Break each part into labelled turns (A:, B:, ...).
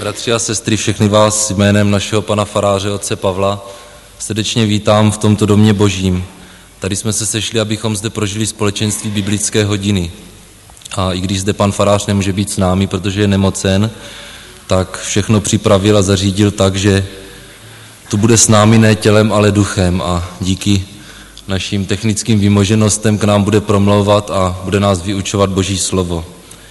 A: Bratři a sestry, všechny vás jménem našeho pana faráře otce Pavla srdečně vítám v tomto domě božím. Tady jsme se sešli, abychom zde prožili společenství biblické hodiny. A i když zde pan farář nemůže být s námi, protože je nemocen, tak všechno připravil a zařídil tak, že tu bude s námi ne tělem, ale duchem a díky našim technickým výmoženostem k nám bude promlouvat a bude nás vyučovat Boží slovo.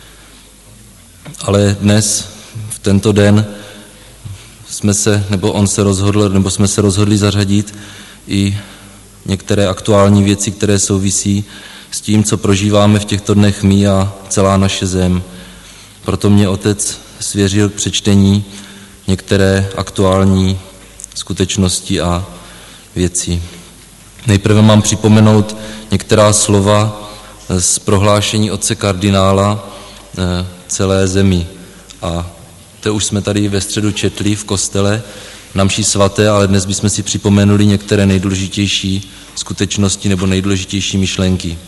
A: Ale dnes, v tento den, jsme se rozhodli zařadit i některé aktuální věci, které souvisí s tím, co prožíváme v těchto dnech my a celá naše zem. Proto mě otec svěřil k přečtení některé aktuální skutečnosti a věci. Nejprve mám připomenout některá slova z prohlášení otce kardinála celé zemi. A to už jsme tady ve středu četli v kostele na mši svaté, ale dnes bychom si připomenuli některé nejdůležitější skutečnosti nebo nejdůležitější myšlenky.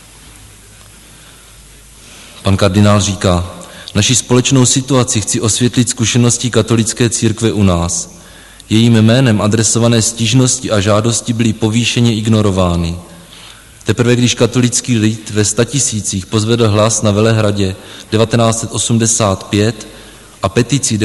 A: Pan kardinál říká: naši společnou situaci chci osvětlit zkušeností katolické církve u nás. Jejím jménem adresované stížnosti a žádosti byly povýšeně ignorovány. Teprve když katolický lid ve 100 000 pozvedl hlas na Velehradě 1985 a petici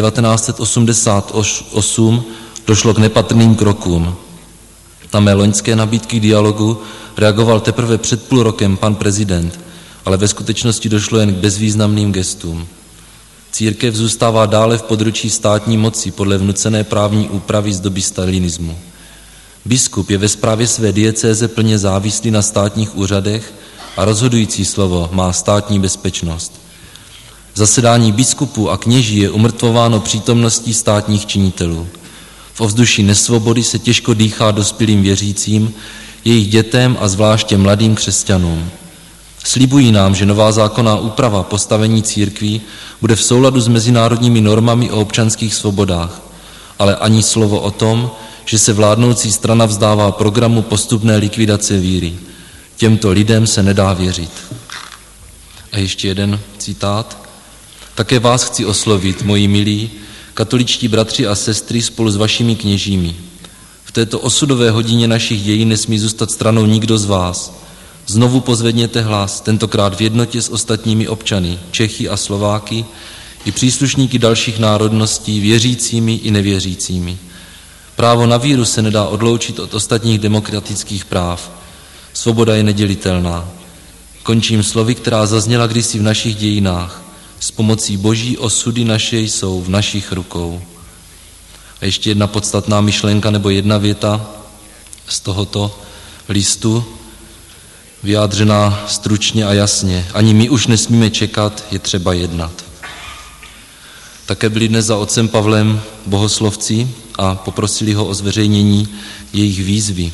A: 1988, došlo k nepatrným krokům. Na mé loňské nabídky dialogu reagoval teprve před půl rokem pan prezident, ale ve skutečnosti došlo jen k bezvýznamným gestům. Církev zůstává dále v područí státní moci podle vnucené právní úpravy z doby stalinismu. Biskup je ve správě své diecéze plně závislý na státních úřadech a rozhodující slovo má státní bezpečnost. Zasedání biskupů a kněží je umrtvováno přítomností státních činitelů. V ovzduší nesvobody se těžko dýchá dospělým věřícím, jejich dětem a zvláště mladým křesťanům. Slibují nám, že nová zákonná úprava postavení církví bude v souladu s mezinárodními normami o občanských svobodách, ale ani slovo o tom, že se vládnoucí strana vzdává programu postupné likvidace víry. Těmto lidem se nedá věřit. A ještě jeden citát. Také vás chci oslovit, moji milí, katoličtí bratři a sestry spolu s vašimi kněžími. V této osudové hodině našich dějin nesmí zůstat stranou nikdo z vás. Znovu pozvedněte hlas, tentokrát v jednotě s ostatními občany, Čechy a Slováky, i příslušníky dalších národností, věřícími i nevěřícími. Právo na víru se nedá odloučit od ostatních demokratických práv. Svoboda je nedělitelná. Končím slovy, která zazněla kdysi v našich dějinách. S pomocí Boží osudy naše jsou v našich rukou. A ještě jedna podstatná myšlenka nebo jedna věta z tohoto listu, vyjádřená stručně a jasně. Ani my už nesmíme čekat, je třeba jednat. Také byli dnes za otcem Pavlem bohoslovci a poprosili ho o zveřejnění jejich výzvy.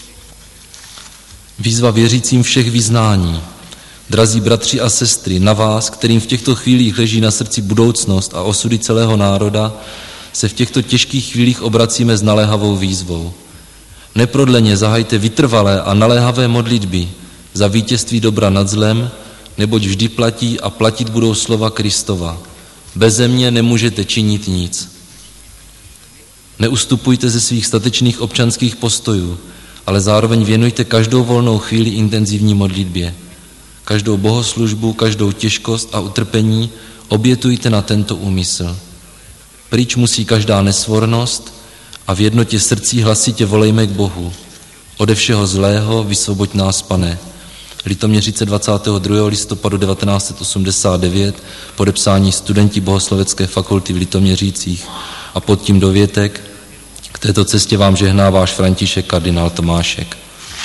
A: Výzva věřícím všech vyznání. Drazí bratři a sestry, na vás, kterým v těchto chvílích leží na srdci budoucnost a osudy celého národa, se v těchto těžkých chvílích obracíme s naléhavou výzvou. Neprodleně zahajte vytrvalé a naléhavé modlitby za vítězství dobra nad zlem, neboť vždy platí a platit budou slova Kristova. Beze mě nemůžete činit nic. Neustupujte ze svých statečných občanských postojů, ale zároveň věnujte každou volnou chvíli intenzivní modlitbě. Každou bohoslužbu, každou těžkost a utrpení obětujte na tento úmysl. Pryč musí každá nesvornost a v jednotě srdcí hlasitě volejme k Bohu. Ode všeho zlého vysvoboď nás, Pane. Litoměřice 22. listopadu 1989, podepsání studenti Bohoslovecké fakulty v Litoměřicích a pod tím dovětek: k této cestě vám žehná váš František kardinál Tomášek.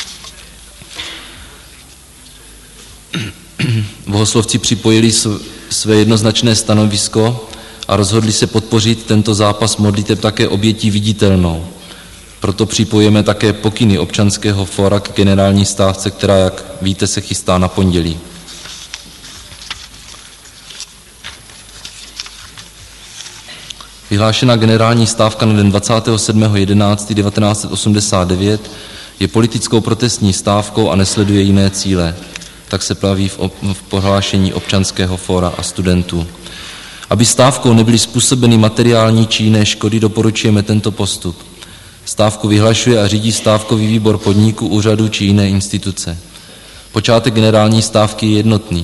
A: Bohoslovci připojili své jednoznačné stanovisko a rozhodli se podpořit tento zápas modliteb také obětí viditelnou. Proto připojíme také pokyny občanského fóra k generální stávce, která, jak víte, se chystá na pondělí. Vyhlášená generální stávka na den 27.11.1989 je politickou protestní stávkou a nesleduje jiné cíle. Tak se praví v prohlášení občanského fóra a studentů. Aby stávkou nebyly způsobeny materiální či jiné škody, doporučujeme tento postup. Stávku vyhlašuje a řídí stávkový výbor podniku, úřadu či jiné instituce. Počátek generální stávky je jednotný,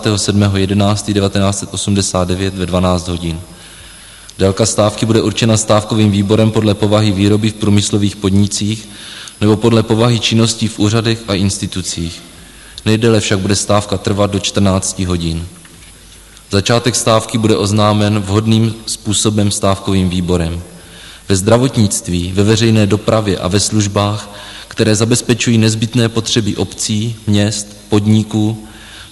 A: 27.11.1989 ve 12 hodin. Délka stávky bude určena stávkovým výborem podle povahy výroby v průmyslových podnicích nebo podle povahy činností v úřadech a institucích. Nejdéle však bude stávka trvat do 14 hodin. Začátek stávky bude oznámen vhodným způsobem stávkovým výborem. Ve zdravotnictví, ve veřejné dopravě a ve službách, které zabezpečují nezbytné potřeby obcí, měst, podniků,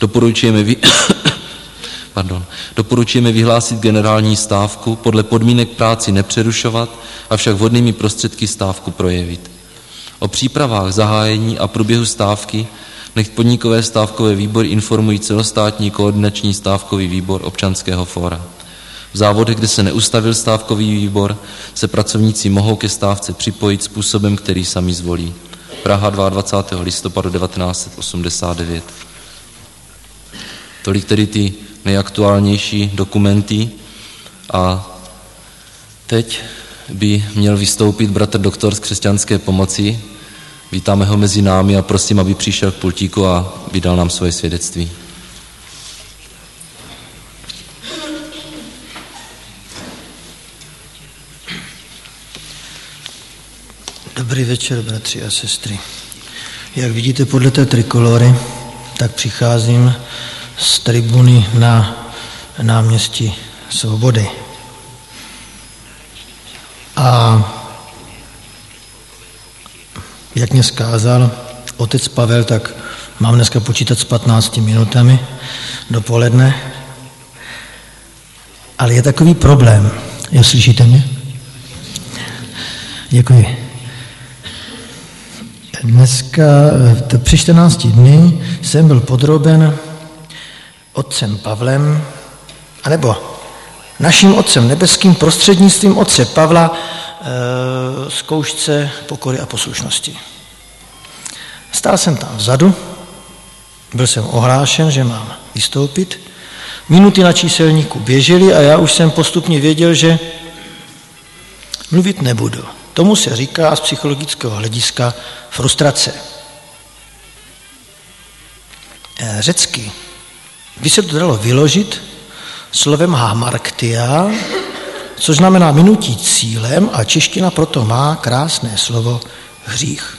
A: doporučujeme vyhlásit generální stávku, podle podmínek práci nepřerušovat, avšak vhodnými prostředky stávku projevit. O přípravách zahájení a průběhu stávky nechť podnikové stávkové výbory informují celostátní koordinační stávkový výbor Občanského fóra. V závodech, kde se neustavil stávkový výbor, se pracovníci mohou ke stávce připojit způsobem, který sami zvolí. Praha 22. listopadu 1989. Tolik tedy ty nejaktuálnější dokumenty a teď by měl vystoupit bratr doktor z Křesťanské pomoci. Vítáme ho mezi námi a prosím, aby přišel k pultíku a vydal nám svoje svědectví.
B: Dobrý večer, bratři a sestry. Jak vidíte podle té trikolory, tak přicházím z tribuny na náměstí Svobody. A jak mě zkázal otec Pavel, tak mám dneska počítat s 15 minutami dopoledne. Ale je takový problém. Jo, slyšíte mě? Děkuji. Dneska, při 14 dny, jsem byl podroben otcem Pavlem, anebo naším otcem nebeským prostřednictvím otce Pavla zkoušce pokory a poslušnosti. Stál jsem tam vzadu, byl jsem ohlášen, že mám vystoupit. Minuty na číselníku běžely a já už jsem postupně věděl, že mluvit nebudu. Tomu se říká z psychologického hlediska frustrace. Řecky by se to dalo vyložit slovem hamarktia, což znamená minutí cílem, a čeština proto má krásné slovo hřích.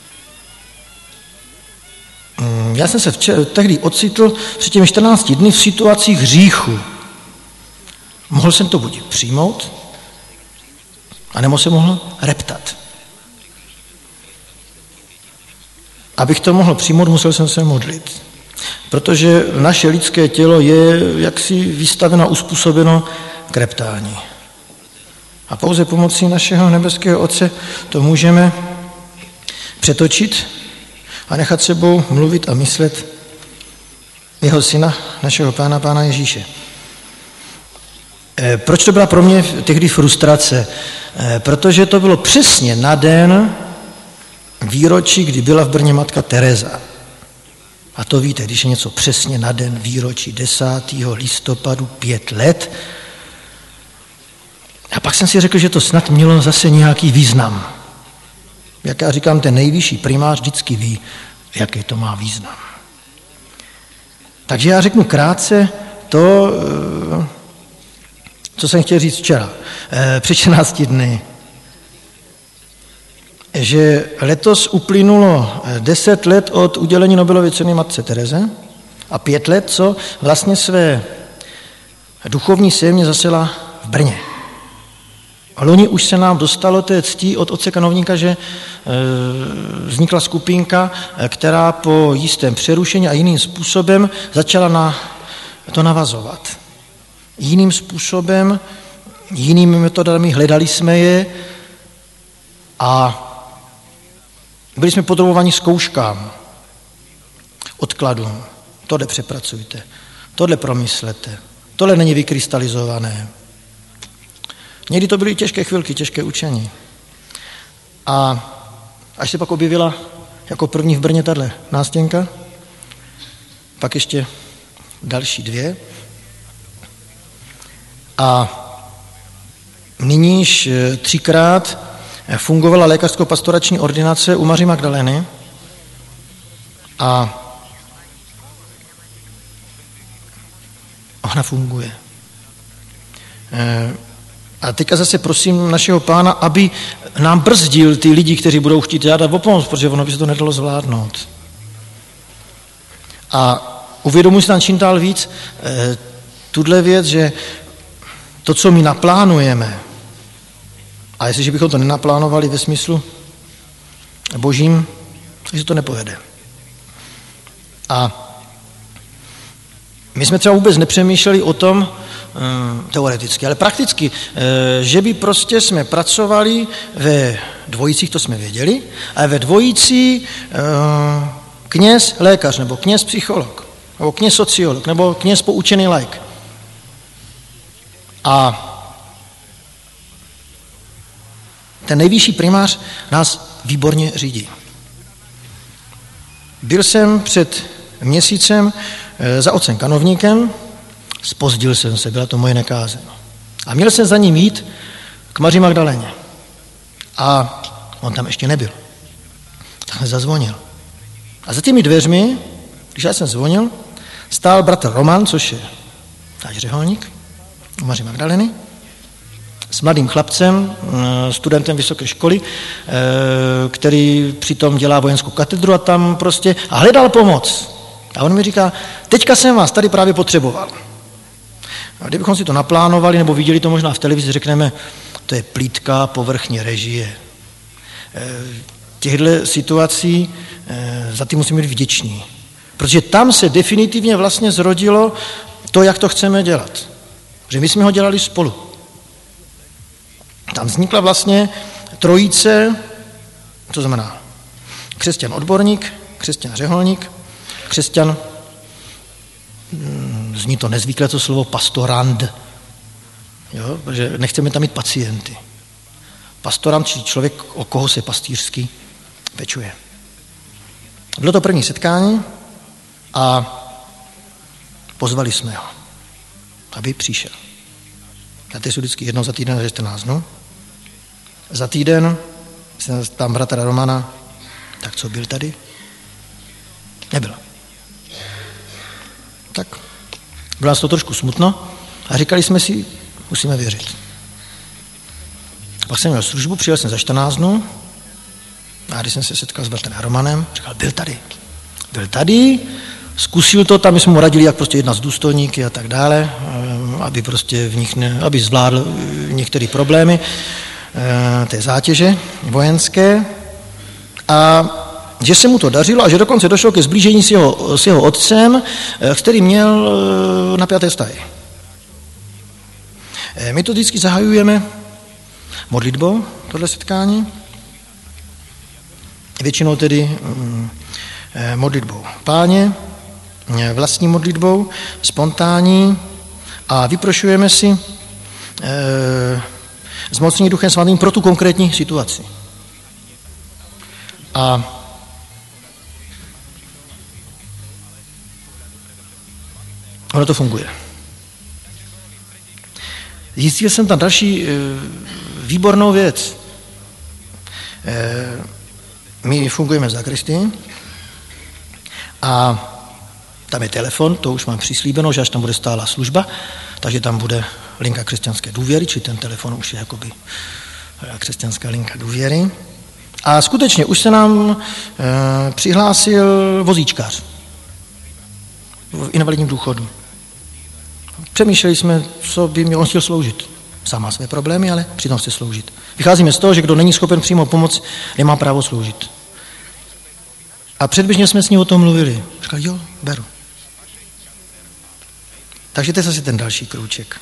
B: Já jsem se tehdy ocitl před těmi 14 dny v situaci hříchu. Mohl jsem to buď přijmout, anebo se mohl reptat. Abych to mohl přijmout, musel jsem se modlit. Protože naše lidské tělo je jaksi vystaveno, uspůsobeno k reptání. A pouze pomocí našeho nebeského Otce to můžeme přetočit a nechat sebou mluvit a myslet jeho syna, našeho Pána Ježíše. Proč to byla pro mě tehdy frustrace? Protože to bylo přesně na den výročí, kdy byla v Brně matka Tereza. A to víte, když je něco přesně na den výročí 10. listopadu 5 let. A pak jsem si řekl, že to snad mělo zase nějaký význam. Jak já říkám, ten nejvyšší primář vždycky ví, jaký to má význam. Takže já řeknu krátce to, co jsem chtěl říct včera, před 14 dny. Že letos uplynulo 10 let od udělení Nobelovy ceny matce Tereze a 5 let, co vlastně své duchovní sémě zasela v Brně. A loni už se nám dostalo té ctí od otce kanovníka, že vznikla skupinka, která po jistém přerušení a jiným způsobem začala na to navazovat. Jiným způsobem, jinými metodami hledali jsme je a byli jsme podrobováni zkouškám, odkladům. Tohle přepracujte, tohle promyslete, tohle není vykrystalizované. Někdy to byly těžké chvilky, těžké učení. A až se pak objevila jako první v Brně tahle nástěnka, pak ještě další 2. A nyní již 3krát fungovala lékařsko-pastorační ordinace u Maří Magdalény a ona funguje. A teďka zase prosím našeho Pána, aby nám brzdil ty lidi, kteří budou chtít žádat o pomoc, protože ono by se to nedalo zvládnout. A uvědomuji si tam čím dál víc tuhle věc, že to, co my naplánujeme, a jestliže bychom to nenaplánovali ve smyslu božím, takže to nepovede. A my jsme třeba vůbec nepřemýšleli o tom, teoreticky, ale prakticky, že by prostě jsme pracovali ve dvojicích, to jsme věděli, ale ve dvojici kněz lékař, nebo kněz psycholog, nebo kněz sociolog, nebo kněz poučený laik. A ten nejvyšší primář nás výborně řídí. Byl jsem před měsícem za otcem kanovníkem, zpozdil jsem se, byla to moje nekáze. A měl jsem za ním jít k Maří Magdaléně. A on tam ještě nebyl. Tak jsem zazvonil. A za těmi dveřmi, když já jsem zvonil, stál bratr Roman, což je náš řeholník u Maří Magdalény, s mladým chlapcem, studentem vysoké školy, který přitom dělá vojenskou katedru a tam prostě a hledal pomoc. A on mi říká, teďka jsem vás tady právě potřeboval. A kdybychom si to naplánovali nebo viděli to možná v televizi, řekneme, to je plýtká povrchní režie. Těchto situací za ty musíme být vděční. Protože tam se definitivně vlastně zrodilo to, jak to chceme dělat. Že my jsme ho dělali spolu. Tam vznikla vlastně trojice, to znamená křesťan odborník, křesťan řeholník, křesťan, zní to nezvykle to slovo pastorand, jo, protože nechceme tam mít pacienty. Pastorand, či člověk, o koho se pastýřsky pečuje. Bylo to první setkání a pozvali jsme ho, aby přišel. A to je vždycky jednou za týden, že 14 dnů. Za týden se tam bratra Romana, tak co, byl tady? Nebyl. Tak bylo nás to trošku smutno a říkali jsme si, musíme věřit. Pak jsem měl službu, přijel jsem za 14 dnů a když jsem se setkal s bratrem Romanem, říkal, byl tady, zkusil to, tam jsme mu radili, jak prostě jednat s důstojníky a tak dále, aby prostě aby zvládl některé problémy té zátěže vojenské a že se mu to dařilo a že dokonce došlo ke sblížení s jeho otcem, který měl napjaté vztahy. My to vždycky zahajujeme modlitbou, tohle setkání, většinou tedy modlitbou Páně, vlastní modlitbou, spontánní a vyprošujeme si zmocnění Duchem Svatým pro tu konkrétní situaci. A ono to funguje. Zjistil jsem tam další výbornou věc. My fungujeme v zakristii a tam je telefon, to už mám přislíbeno, že až tam bude stálá služba, takže tam bude linka křesťanské důvěry, či ten telefon už je jakoby křesťanská linka důvěry. A skutečně už se nám přihlásil vozíčkář v invalidním důchodu. Přemýšleli jsme, co by on chtěl sloužit. Sám má své problémy, ale přitom chce sloužit. Vycházíme z toho, že kdo není schopen přímo pomoct, nemá právo sloužit. A předběžně jsme s ním o tom mluvili. Říkal, jo, beru. Takže to je zase ten další krůček.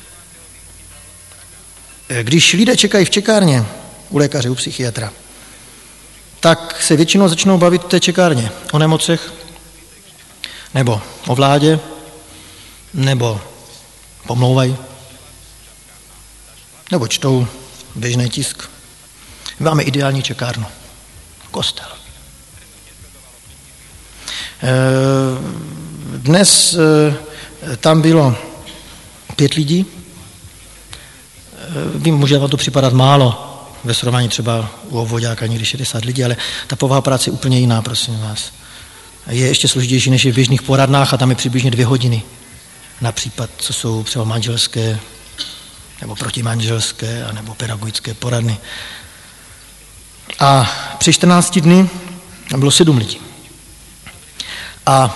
B: Když lidé čekají v čekárně u lékaře, u psychiatra, tak se většinou začnou bavit v té čekárně o nemocech, nebo o vládě, nebo pomlouvají, nebo čtou běžný tisk. My máme ideální čekárnu. Kostel. Dnes tam bylo 5 lidí může vám to připadat málo, ve srovnání třeba u obvoďáka někdy 60 lidí, ale ta povaha práce je úplně jiná, prosím vás. Je ještě složitější než je v běžných poradnách a tam je přibližně 2 hodiny na případ, co jsou třeba manželské nebo protimanželské nebo pedagogické poradny. A při 14 dny bylo 7 lidí. A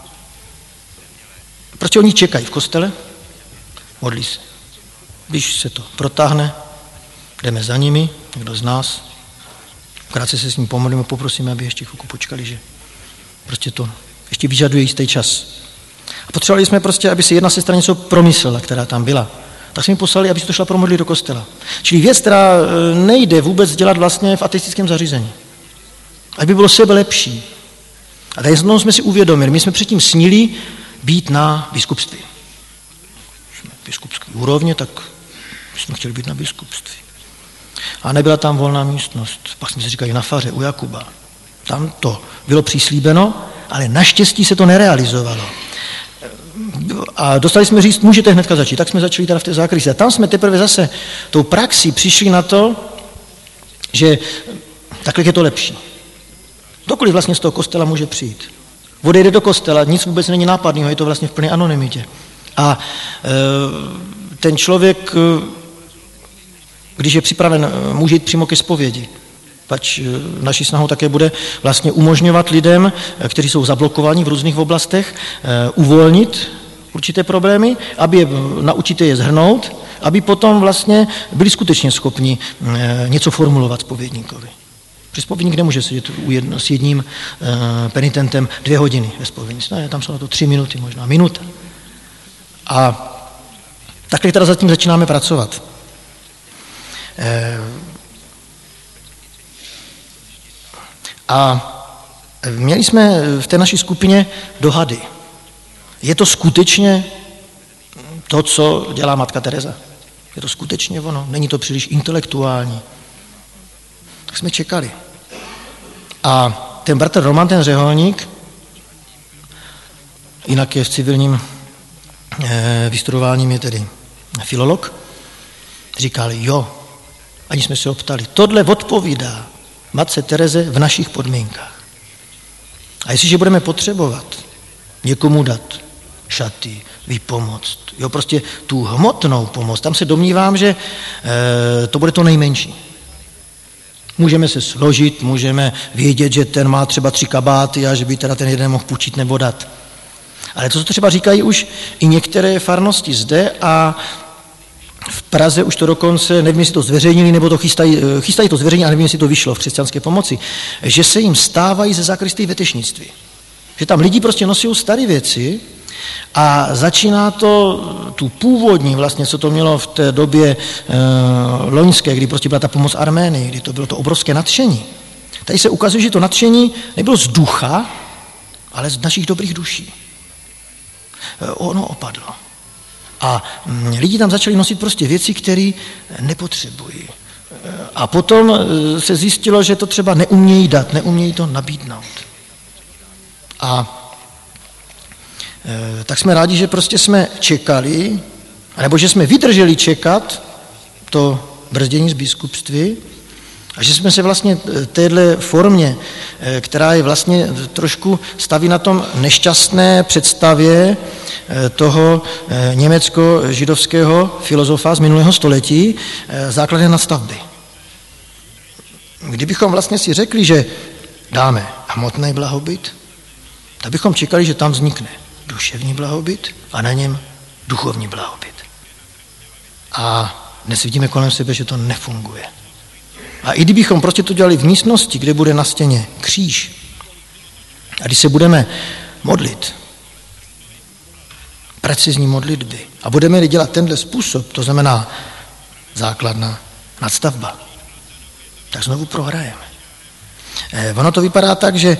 B: prostě oni čekají v kostele, modlí se. Když se to protáhne, jdeme za nimi, někdo z nás, krátce se s ním pomodlíme, poprosíme, aby ještě chvilku počkali, že prostě to ještě vyžaduje jistý čas. A potřebovali jsme prostě, aby si jedna sestra něco promyslela, která tam byla. Tak jsme mi poslali, aby se to šla promodlit do kostela. Čili věc, která nejde vůbec dělat vlastně v ateistickém zařízení. Aby bylo sebe lepší. A tady znovu jsme si uvědomili, my jsme předtím snili být na biskupství. Jsme biskupské úrovně, tak jsme chtěli být na biskupství. A nebyla tam volná místnost. Pak jsme si říkali na faře u Jakuba. Tam to bylo přislíbeno, ale naštěstí se to nerealizovalo. A dostali jsme říct, můžete hnedka začít. Tak jsme začali teda v té zákrystii. A tam jsme teprve zase tou praxí přišli na to, že takhle je to lepší. Dokoliv vlastně z toho kostela může přijít. Odejde do kostela, nic vůbec není nápadného, je to vlastně v plné anonymitě. A ten člověk, když je připraven, může jít přímo ke zpovědi. Pač naší snahou také bude vlastně umožňovat lidem, kteří jsou zablokovaní v různých oblastech, uvolnit určité problémy, aby naučit je shrnout, aby potom vlastně byli skutečně schopni něco formulovat zpovědníkovi. Při zpovědník nemůže sedět s jedním penitentem 2 hodiny ve zpovědnictví. Ne, tam jsou na to 3 minuty, možná minuta. A takhle teda zatím začínáme pracovat. A měli jsme v té naší skupině dohady. Je to skutečně to, co dělá matka Tereza? Je to skutečně ono? Není to příliš intelektuální? Tak jsme čekali. A ten bratr Roman, ten řeholník, jinak je v civilním vystudování, je tedy filolog, říkal, jo, ani jsme se ho ptali, tohle odpovídá matce Tereze v našich podmínkách. A jestliže budeme potřebovat někomu dát šaty, vypomoct, jo, prostě tu hmotnou pomoc, tam se domnívám, že to bude to nejmenší. Můžeme se složit, můžeme vědět, že ten má třeba 3 kabáty a že by teda ten jeden mohl půjčit nebo dát. Ale to, co třeba říkají už i některé farnosti zde a v Praze už to dokonce, nevím, jestli to zveřejnili, nebo to chystají to zveřejnit, ale nevím, jestli to vyšlo v křesťanské pomoci, že se jim stávají ze zákristí vetešnictví. Že tam lidi prostě nosí staré věci a začíná to tu původní vlastně, co to mělo v té době loňské, kdy prostě byla ta pomoc Arménii, kdy to bylo to obrovské nadšení. Tady se ukazuje, že to nadšení nebylo z ducha, ale z našich dobrých duší. Ono opadlo. A lidi tam začali nosit prostě věci, které nepotřebují. A potom se zjistilo, že to třeba neumějí dát, neumějí to nabídnout. A tak jsme rádi, že prostě jsme čekali, nebo že jsme vydrželi čekat to brzdění z biskupství a že jsme se vlastně téhle formě, která je vlastně trošku staví na tom nešťastné představě toho německo-židovského filozofa z minulého století, základné nadstavby. Kdybychom vlastně si řekli, že dáme hmotný blahobyt, tak bychom čekali, že tam vznikne duševní blahobyt a na něm duchovní blahobyt. A dnes vidíme kolem sebe, že to nefunguje. A i kdybychom prostě to dělali v místnosti, kde bude na stěně kříž, a když se budeme modlit, precizní modlitby, a budeme dělat tenhle způsob, to znamená základná nadstavba, tak znovu prohrajeme. Ono to vypadá tak, že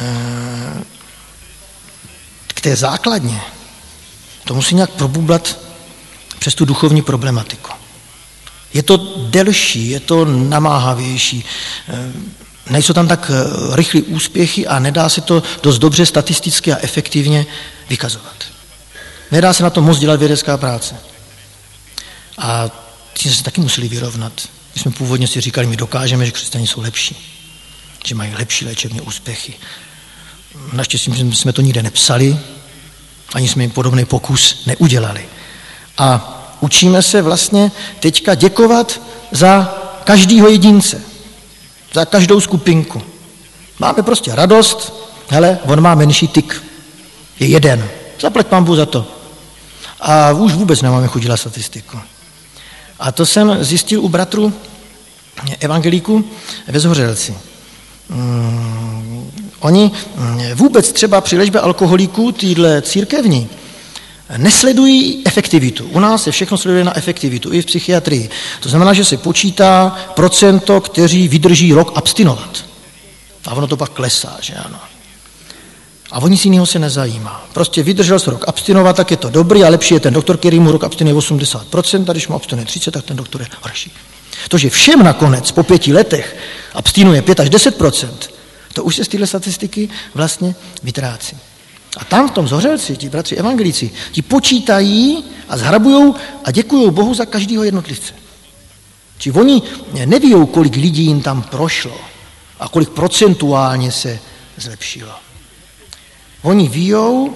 B: k té základně to musí nějak probublat přes tu duchovní problematiku. Je to delší, je to namáhavější, nejsou tam tak rychlé úspěchy a nedá se to dost dobře statisticky a efektivně vykazovat. Nedá se na to moc dělat vědecká práce. A Ty jsme se taky museli vyrovnat. My jsme původně si říkali, my dokážeme, že křesťané jsou lepší, že mají lepší léčebné úspěchy. Naštěstí jsme to nikde nepsali, ani jsme jim podobný pokus neudělali. A učíme se vlastně teďka děkovat za každýho jedince, za každou skupinku. Máme prostě radost, hele, on má menší tik, je jeden, zaplať pán Bůh za to. A už vůbec nemáme chuť dělat statistiku. A to jsem zjistil u bratrů evangelíků ve Zhořelci. Oni vůbec třeba při léčbě alkoholiků, týhle církevní, nesledují efektivitu. U nás se všechno sleduje na efektivitu, i v psychiatrii. To znamená, že se počítá procento, kteří vydrží rok abstinovat. A ono to pak klesá, že ano. A o nic jiného se nezajímá. Prostě vydržel se rok abstinovat, tak je to dobrý a lepší je ten doktor, který mu rok abstinuje 80%, a když mu abstinuje 30%, tak ten doktor je horší. To, že všem nakonec po 5 letech abstinuje 5 až 10%, to už se z téhle statistiky vlastně vytrácí. A tam v tom Zhořelci, ti bratři evangelíci, ti počítají a zhrabujou a děkují Bohu za každého jednotlivce. Či oni nevíjou, kolik lidí jim tam prošlo a kolik procentuálně se zlepšilo. Oni víjou,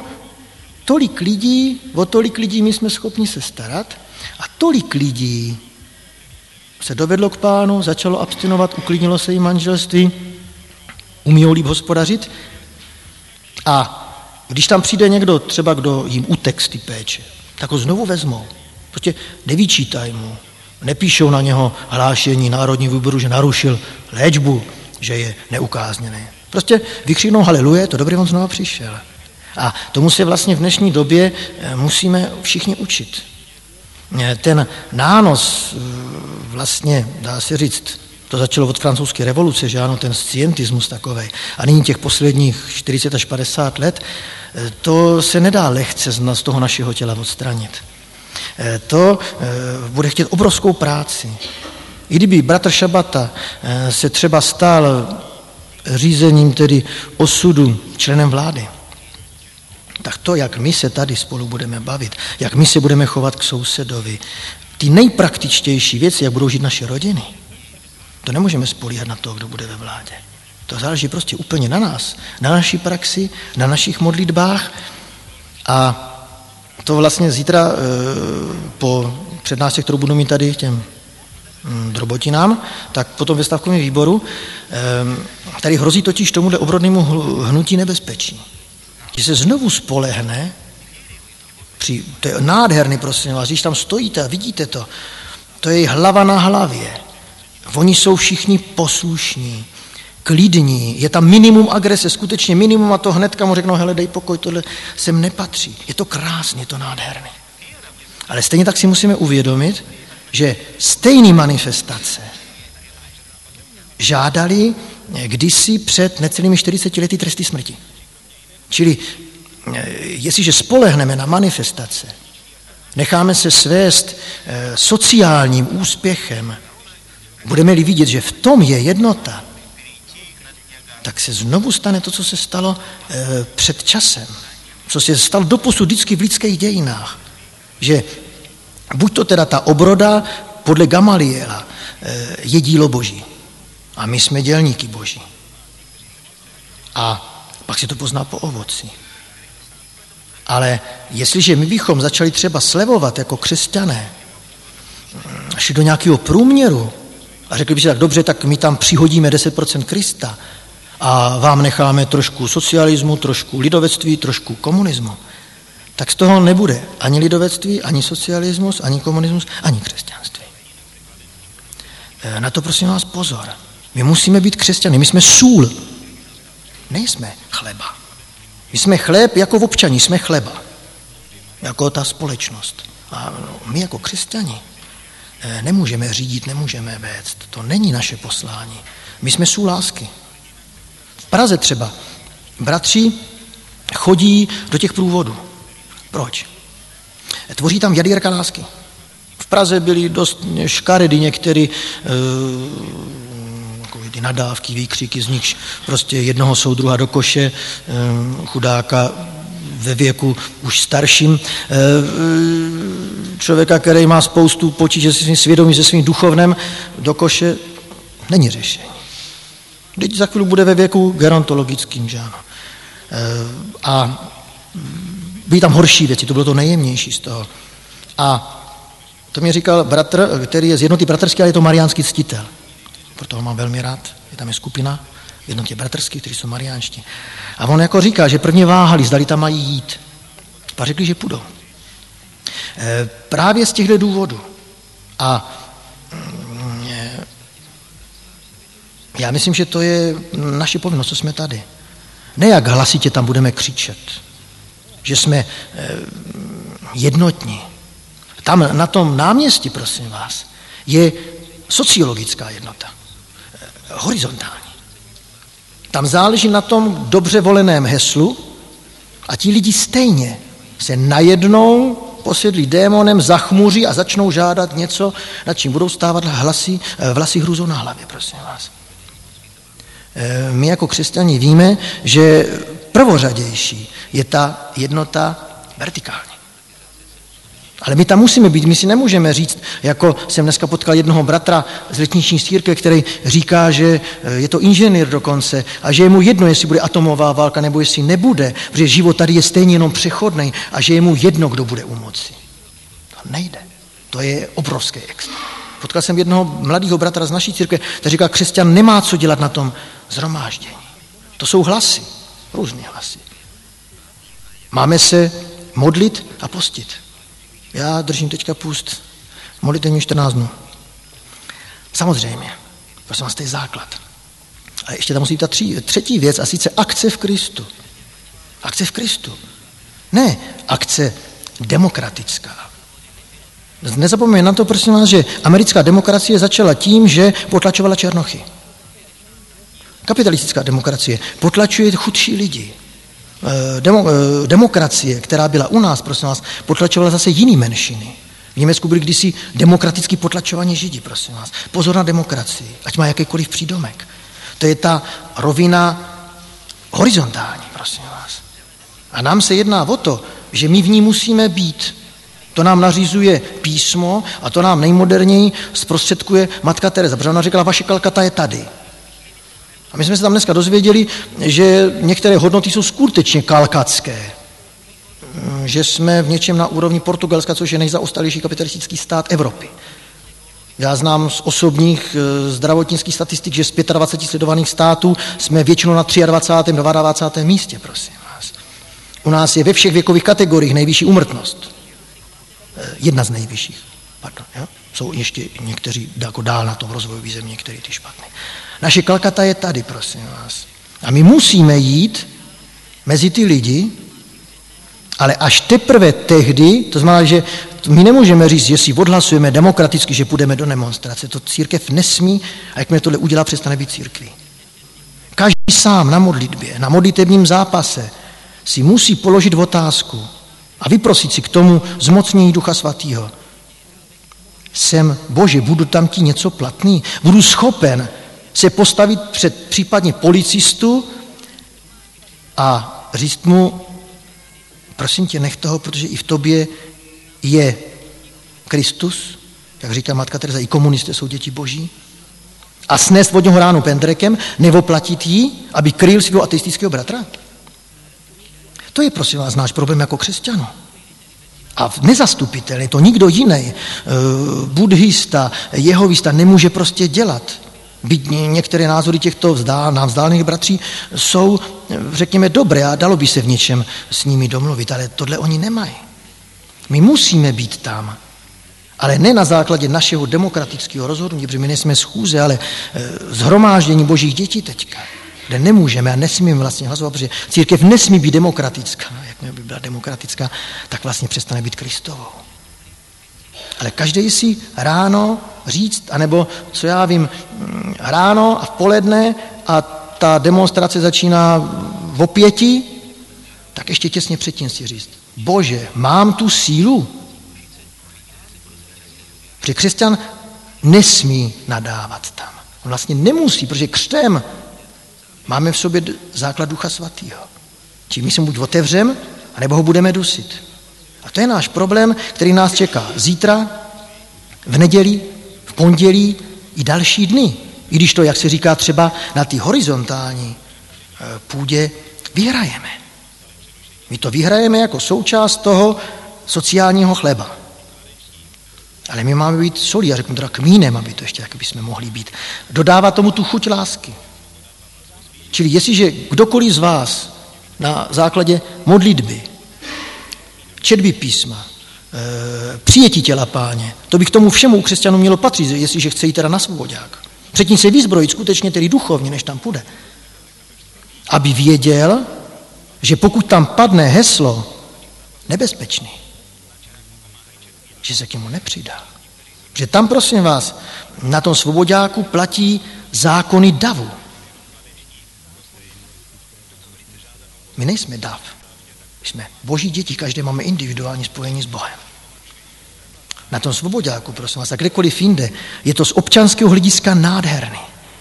B: o tolik lidí my jsme schopni se starat a tolik lidí se dovedlo k Pánu, začalo abstinovat, uklidnilo se jim manželství, umíjou líp hospodařit a když tam přijde někdo, třeba kdo jim utek z té péče, tak ho znovu vezmou. Prostě nevyčítají mu, nepíšou na něho hlášení Národní výboru, že narušil léčbu, že je neukázněný. Prostě vykřiknou haleluje, to dobrý, on znovu přišel. A tomu se vlastně v dnešní době musíme všichni učit. Ten nános vlastně, dá se říct, to začalo od francouzské revoluce, že ano, ten scientismus takovej. A nyní těch posledních 40 až 50 let, to se nedá lehce z toho našeho těla odstranit. To bude chtět obrovskou práci. I kdyby bratr Šabata se třeba stal řízením tedy osudu členem vlády, tak to, jak my se tady spolu budeme bavit, jak my se budeme chovat k sousedovi, ty nejpraktičtější věci, jak budou žít naše rodiny, to nemůžeme spolíhat na to, kdo bude ve vládě. To záleží prostě úplně na nás, na naší praxi, na našich modlitbách a to vlastně zítra po přednášce, kterou budu mít tady těm drobotinám, tak potom ve stavkovém výboru tady hrozí totiž tomuhle obrodnému hnutí nebezpečí. Že se znovu spolehne, to je nádherný, prosím vás, když tam stojíte a vidíte to, to je hlava na hlavě. Oni jsou všichni poslušní, klidní, je tam minimum agrese, skutečně minimum a to hnedka mu řeknou, hele, dej pokoj, tohle sem nepatří. Je to krásně, je to nádherné. Ale stejně tak si musíme uvědomit, že stejné manifestace žádali kdysi před necelými 40 lety tresty smrti. Čili jestliže spolehneme na manifestace, necháme se svést sociálním úspěchem, budeme-li vidět, že v tom je jednota, tak se znovu stane to, co se stalo před časem, co se stalo doposud vždycky v lidských dějinách, že buď to teda ta obroda podle Gamaliela je dílo Boží a my jsme dělníky Boží. A pak se to pozná po ovoci. Ale jestliže my bychom začali třeba slevovat jako křesťané, šli do nějakého průměru a řekli by si tak dobře, tak my tam přihodíme 10% Krista a vám necháme trošku socialismu, trošku lidovectví, trošku komunismu, tak z toho nebude ani lidovectví, ani socialismus, ani komunismus, ani křesťanství. Na to prosím vás pozor. My musíme být křesťany, my jsme sůl, nejsme chleba. My jsme chléb jako občani, jsme chleba, jako ta společnost. A my jako křesťani nemůžeme řídit, nemůžeme vést. To není naše poslání. My jsme sůl lásky. V Praze třeba bratři chodí do těch průvodů. Proč? Tvoří tam jadýrka lásky. V Praze byly dost škaredy některé ty nadávky, výkřiky, z nichž prostě jednoho soudruha do koše, chudáka ve věku už starším, člověka, který má spoustu potíže se svým svědomím, se svým duchovnem, do koše, není řešení. Teď za chvíli bude ve věku gerontologickým, že ano. A byly tam horší věci, to bylo to nejjemnější z toho. A to mě říkal bratr, který je z Jednoty bratrské, ale je to mariánský ctitel. Proto ho mám velmi rád. Je tam skupina v Jednotě bratrských, kteří jsou mariánští. A on jako říká, že prvně váhali, zdali tam mají jít. Pak řekli, že půjdou. Právě z těchto důvodů. A já myslím, že to je naše povinnost, co jsme tady. Ne jak hlasitě tam budeme křičet, že jsme jednotní. Tam na tom náměstí, prosím vás, je sociologická jednota, horizontální. Tam záleží na tom dobře voleném heslu a ti lidi stejně se najednou posedlí démonem, zachmuří a začnou žádat něco, nad čím budou stávat vlasy hrůzou na hlavě, prosím vás. My jako křesťané víme, že prvořadější je ta jednota vertikální. Ale my tam musíme být, my si nemůžeme říct, jako jsem dneska potkal jednoho bratra z letniční církve, který říká, že je to inženýr dokonce a že je mu jedno, jestli bude atomová válka nebo jestli nebude, protože život tady je stejně jenom přechodný a že je mu jedno, kdo bude u moci. To nejde. To je obrovský extrém. Potkal jsem jednoho mladého bratra z naší církve, který říká, křesťan nemá co dělat na tom shromáždění. To jsou hlasy, různé hlasy. Máme se modlit a postit. Já držím teďka půst, modlitevní 14 dnů. Samozřejmě, prosím vás, to je základ. A ještě tam musí být ta třetí věc, a sice akce v Kristu. Akce v Kristu. Ne akce demokratická. Nezapomeňme na to, prosím vás, že americká demokracie začala tím, že potlačovala černochy. Kapitalistická demokracie potlačuje chudší lidi. Demokracie, která byla u nás, prosím vás, potlačovala zase jiný menšiny. V Německu byli kdysi demokraticky potlačovaní Židi, prosím vás. Pozor na demokracii, ať má jakýkoliv přídomek. To je ta rovina horizontální, prosím vás. A nám se jedná o to, že my v ní musíme být. To nám nařizuje písmo a to nám nejmoderněji zprostředkuje Matka Tereza, protože ona říkala, vaše Kalkata je tady. A my jsme se tam dneska dozvěděli, že některé hodnoty jsou skutečně kalkatské. Že jsme v něčem na úrovni Portugalska, což je nejzaostalější kapitalistický stát Evropy. Já znám z osobních zdravotnických statistik, že z 25 sledovaných států jsme většinou na 23. 22. místě, prosím vás. U nás je ve všech věkových kategoriích nejvyšší úmrtnost. Jedna z nejvyšších. Pardon, jo? Jsou ještě někteří jako dál na tom rozvojový země, některý ty špatný. Naše Kalkata je tady, prosím vás. A my musíme jít mezi ty lidi, ale až teprve tehdy, to znamená, že my nemůžeme říct, že si odhlasujeme demokraticky, že půjdeme do demonstrace. To církev nesmí a jakmile tohle udělá, přestane být církví. Každý sám na modlitbě, na modlitebním zápase si musí položit otázku a vyprosit si k tomu zmocnění Ducha Svatého. Jsem, Bože, budu tam ti něco platný? Budu schopen se postavit před případně policistu a říct mu, prosím tě, nech toho, protože i v tobě je Kristus, jak říká Matka Tereza, i komunisté jsou děti Boží, a snést od něho ránu pendrekem, nebo platit jí, aby kryl svého ateistického bratra? To je, prosím vás, náš problém jako křesťanů. A nezastupitelný, to nikdo jiný, buddhista, jehovista nemůže prostě dělat. Byť některé názory těchto nám vzdálených bratří jsou, řekněme, dobré a dalo by se v něčem s nimi domluvit, ale tohle oni nemají. My musíme být tam, ale ne na základě našeho demokratického rozhodnutí, protože my nejsme schůze, ale shromáždění božích dětí teďka, kde nemůžeme a nesmíme vlastně hlasovat, protože církev nesmí být demokratická. Jakmile by byla demokratická, tak vlastně přestane být Kristovou. Ale každý si ráno říct, anebo co já vím, ráno a v poledne a ta demonstrace začíná o 5, tak ještě těsně předtím si říct, Bože, mám tu sílu? Protože křesťan nesmí nadávat tam. On vlastně nemusí, protože křtem máme v sobě základ Ducha Svatého. Čím my se buď otevřem anebo ho budeme dusit. A to je náš problém, který nás čeká zítra, v neděli, v pondělí i další dny. I když to, jak se říká třeba na té horizontální půdě, vyhrajeme. My to vyhrajeme jako součást toho sociálního chleba. Ale my máme být solí, já řeknu teda kmínem, aby to ještě tak bychom mohli být. Dodává tomu tu chuť lásky. Čili jestliže kdokoliv z vás na základě modlitby, četby písma, přijetí těla Páně, to by k tomu všemu u křesťanů mělo patřit, jestliže chce jít teda na svoboďák. Předtím se vyzbrojit skutečně tedy duchovně, než tam půjde. Aby věděl, že pokud tam padne heslo nebezpečný, že se k němu nepřidá. Že tam, prosím vás, na tom svoboďáku platí zákony davu. My nejsme dav. My jsme boží děti, každé máme individuální spojení s Bohem. Na tom svoboďáku, prosím vás, a kdekoliv jinde, je to z občanského hlediska nádherný.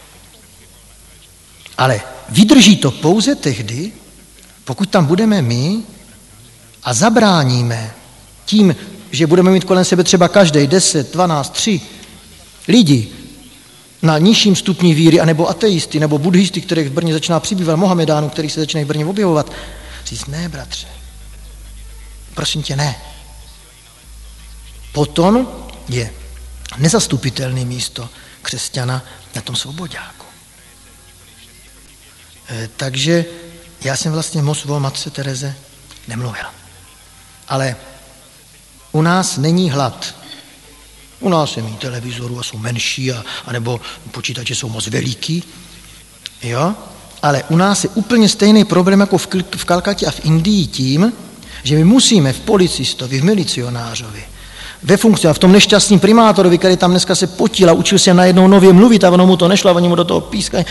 B: Ale vydrží to pouze tehdy, pokud tam budeme my a zabráníme tím, že budeme mít kolem sebe třeba každý 10, 12, 3 lidi na nižším stupni víry, anebo ateisty, nebo buddhisty, kterých v Brně začíná přibývat, Mohamedánů, který se začínají v Brně objevovat. Říct, ne, bratře, prosím tě, ne. Potom je nezastupitelné místo křesťana na tom svoboďáku. Takže já jsem vlastně moc o matce Tereze nemluvil. Ale u nás není hlad. U nás je méně televizorů a jsou menší, anebo počítače jsou moc veliký. Jo? Ale u nás je úplně stejný problém jako v Kalkatě a v Indii tím, že my musíme v policistovi, v milicionářovi, ve funkci a v tom nešťastným primátorovi, který tam dneska se potil a učil se najednou nově mluvit a ono mu to nešlo a oni mu do toho pískají.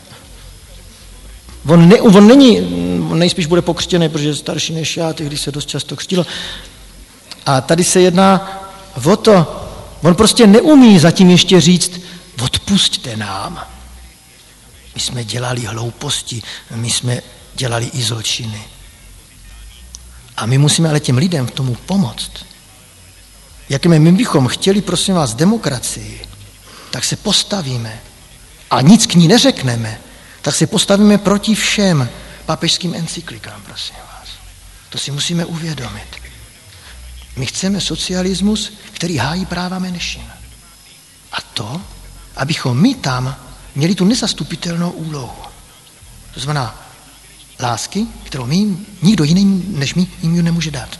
B: On nejspíš bude pokřtěný, protože je starší než já, tehdy se dost často křtilo. A tady se jedná o to, on prostě neumí zatím ještě říct, odpusťte nám. My jsme dělali hlouposti, my jsme dělali i zločiny. A my musíme ale těm lidem v tomu pomoct. Jakmile my bychom chtěli, prosím vás, demokracii, tak se postavíme a nic k ní neřekneme, tak se postavíme proti všem papežským encyklikám, prosím vás. To si musíme uvědomit. My chceme socialismus, který hájí práva menšin. A to, abychom my tam měli tu nezastupitelnou úlohu. To znamená lásky, kterou nikdo jiný než my jim ji nemůže dát.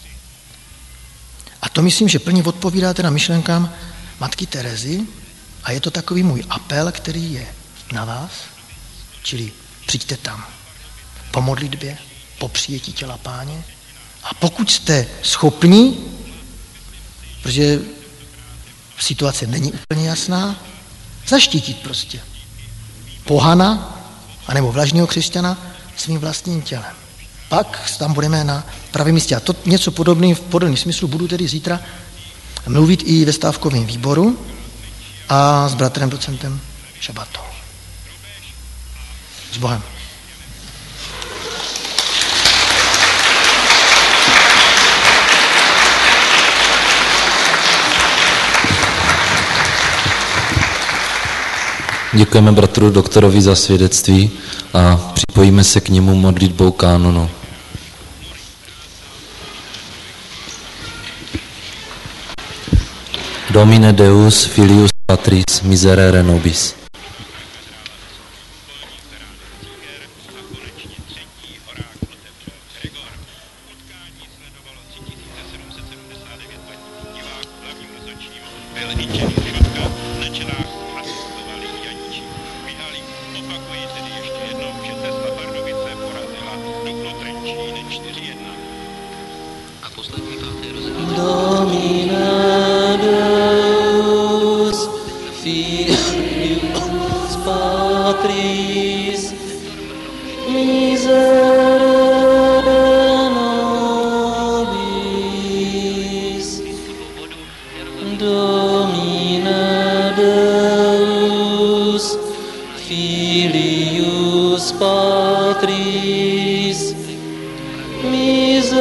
B: A to myslím, že plně odpovídá teda myšlenkám matky Terezy a je to takový můj apel, který je na vás, čili přijďte tam po modlitbě, po přijetí těla Páně a pokud jste schopni, protože situace není úplně jasná, zaštítit prostě pohana anebo vlažného křesťana svým vlastním tělem. Pak tam budeme na pravém místě. A to něco podobného v podobném smyslu budu tedy zítra mluvit i ve stávkovém výboru a s bratrem docentem Šabatou. S Bohem.
A: Děkujeme bratru doktorovi za svědectví a připojíme se k němu modlitbou kánonu. Domine Deus filius patris miserere nobis.
C: Patris, miserere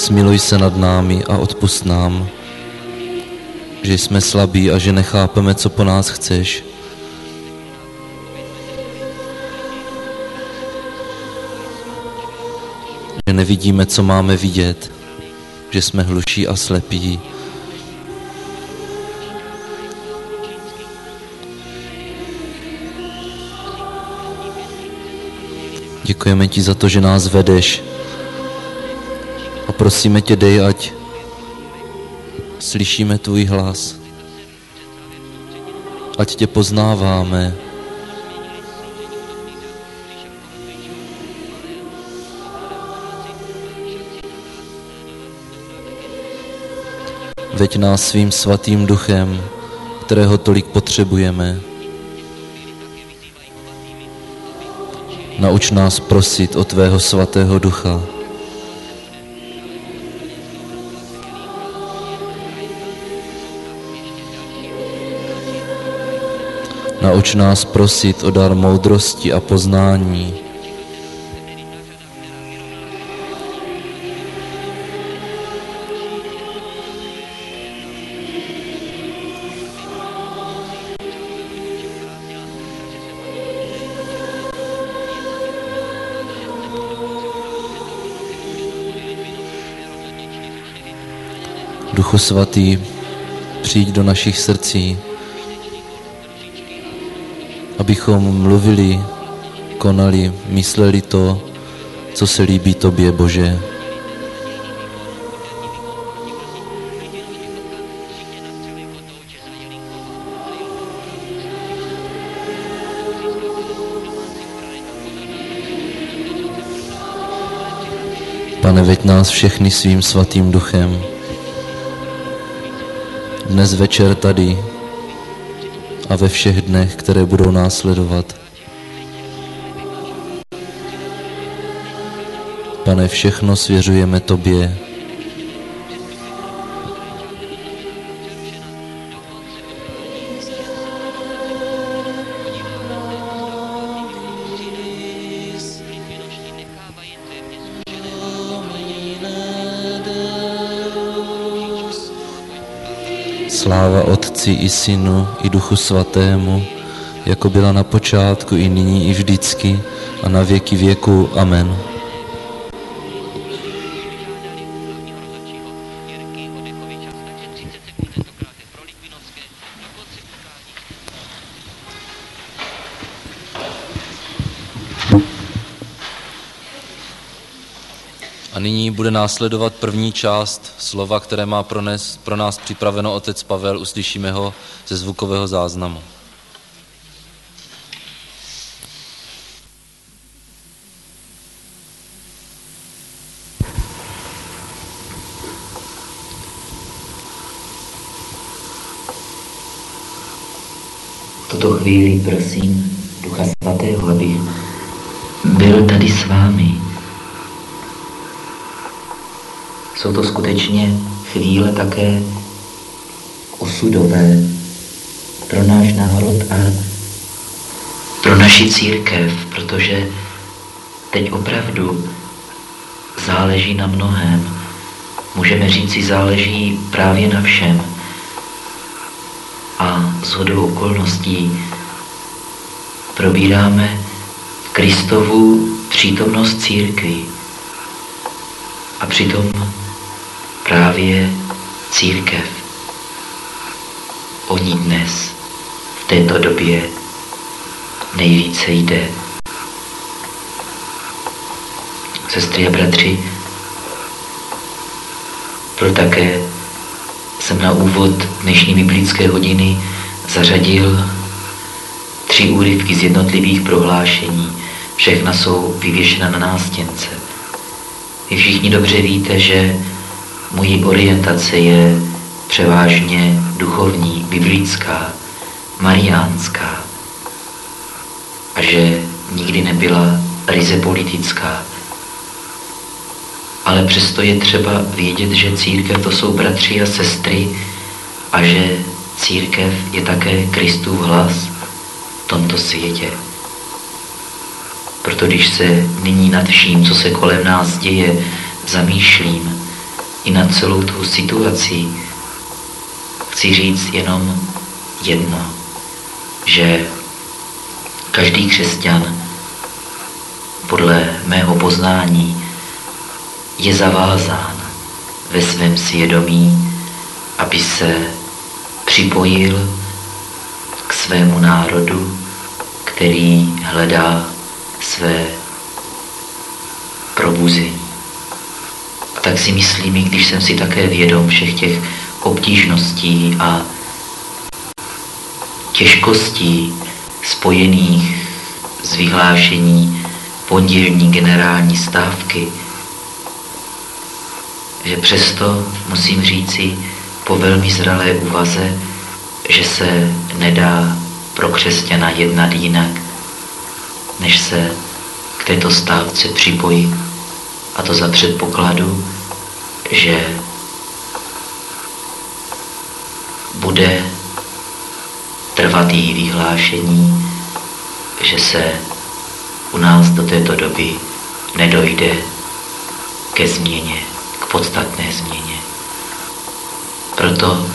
A: smiluj se nad námi a odpusť nám, že jsme slabí a že nechápeme, co po nás chceš. Že nevidíme, co máme vidět, že jsme hluší a slepí. Děkujeme ti za to, že nás vedeš a prosíme tě, dej, ať slyšíme tvůj hlas, ať tě poznáváme. Veď nás svým svatým duchem, kterého tolik potřebujeme. Nauč nás prosit o tvého svatého ducha. Nauč nás prosit o dar moudrosti a poznání. Duchu svatý, přijď do našich srdcí, abychom mluvili, konali, mysleli to, co se líbí tobě, Bože. Pane, veď nás všechny svým svatým duchem. Dnes večer tady a ve všech dnech, které budou následovat. Pane, všechno svěřujeme tobě. Sláva Otci i Synu i Duchu Svatému, jako byla na počátku i nyní i vždycky a na věky věku. Amen. A nyní bude následovat první část slova, které má pro nás připraveno otec Pavel. Uslyšíme ho ze zvukového záznamu.
C: V tuto chvíli prosím Ducha Svatého, aby byl tady s vámi. Jsou to skutečně chvíle také osudové pro náš národ a pro naši církev, protože teď opravdu záleží na mnohém. Můžeme říci, záleží právě na všem. A shodou okolností probíráme Kristovu přítomnost církvi. A přitom právě církev o ní dnes, v této době, nejvíce jde. Sestry a bratři, pro také jsem na úvod dnešní biblické hodiny zařadil 3 úryvky z jednotlivých prohlášení. Všechna jsou vyvěšena na nástěnce. Vy všichni dobře víte, že mojí orientace je převážně duchovní, biblická, mariánská a že nikdy nebyla ryze politická. Ale přesto je třeba vědět, že církev to jsou bratři a sestry a že církev je také Kristův hlas v tomto světě. Proto když se nyní nad vším, co se kolem nás děje, zamýšlím, i na celou tu situaci chci říct jenom jedno, že každý křesťan podle mého poznání je zavázán ve svém svědomí, aby se připojil k svému národu, který hledá své probuzení. A tak si myslím, i když jsem si také vědom všech těch obtížností a těžkostí spojených s vyhlášení pondělní generální stávky, že přesto musím říci po velmi zralé úvaze, že se nedá pro křesťana jednat jinak, než se k této stávce připojit. A to za předpokladu, že bude trvat její vyhlášení, že se u nás do této doby nedojde ke změně, k podstatné změně. Proto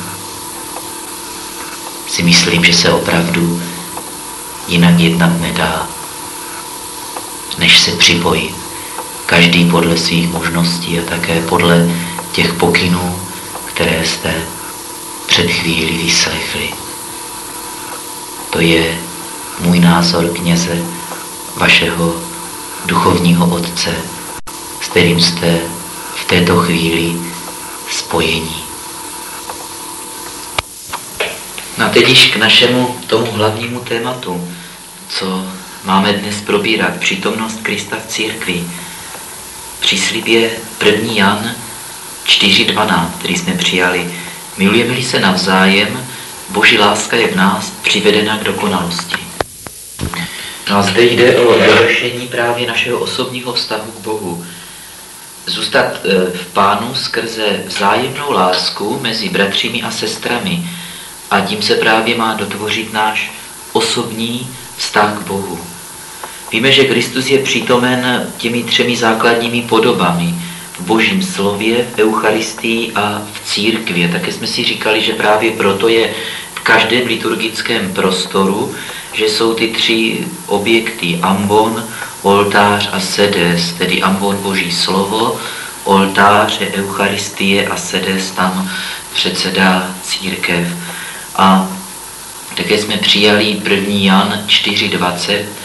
C: si myslím, že se opravdu jinak jednat nedá, než se připojit. Každý podle svých možností a také podle těch pokynů, které jste před chvíli vyslechli. To je můj názor kněze, vašeho duchovního otce, s kterým jste v této chvíli spojení. No a teď již k našemu tomu hlavnímu tématu, co máme dnes probírat, přítomnost Krista v církvi. Příslib je 1. Jan 4.12, který jsme přijali. Milujeme-li se navzájem, Boží láska je v nás přivedena k dokonalosti. No a zde jde o dovršení právě našeho osobního vztahu k Bohu. Zůstat v Pánu skrze vzájemnou lásku mezi bratřími a sestrami. A tím se právě má dotvořit náš osobní vztah k Bohu. Víme, že Kristus je přítomen těmi 3 základními podobami. V Božím slově, v Eucharistii a v církvi. Také jsme si říkali, že právě proto je v každém liturgickém prostoru, že jsou ty 3 objekty, ambon, oltář a sedes, tedy ambon Boží slovo, oltář je Eucharistie a sedes tam předsedá církev. A také jsme přijali 1. Jan 4.20,